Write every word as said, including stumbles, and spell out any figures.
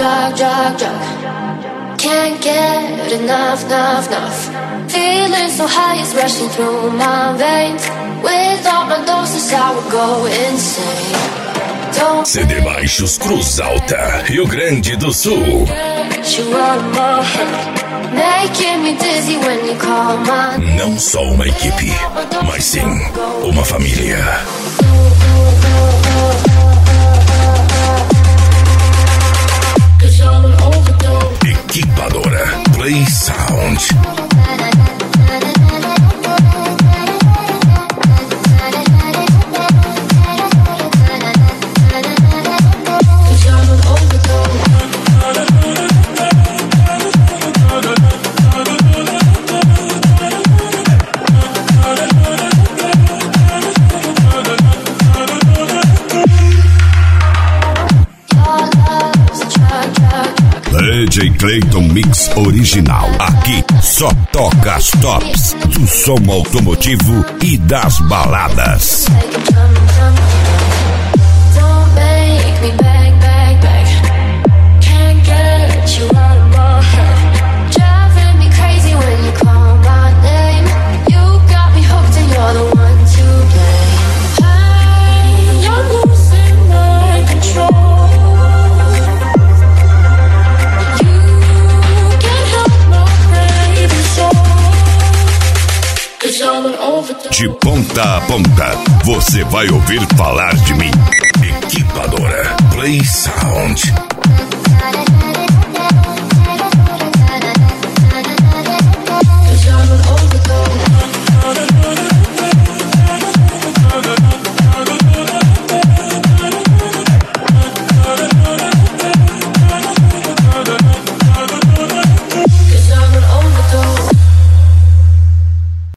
drug, drug, drug. Can't get enough, enough, enough. Feeling so high, it's rushing through my veins. Without my doses, I would go insane. C D Baixos Cruz Alta, Rio Grande do Sul. Não só uma equipe, mas sim uma família. Equipadora Play Sound. D J Clayton Mix Original. Aqui só toca as tops do som automotivo e das baladas. De ponta a ponta, você vai ouvir falar de mim. Equipadora Play Sound.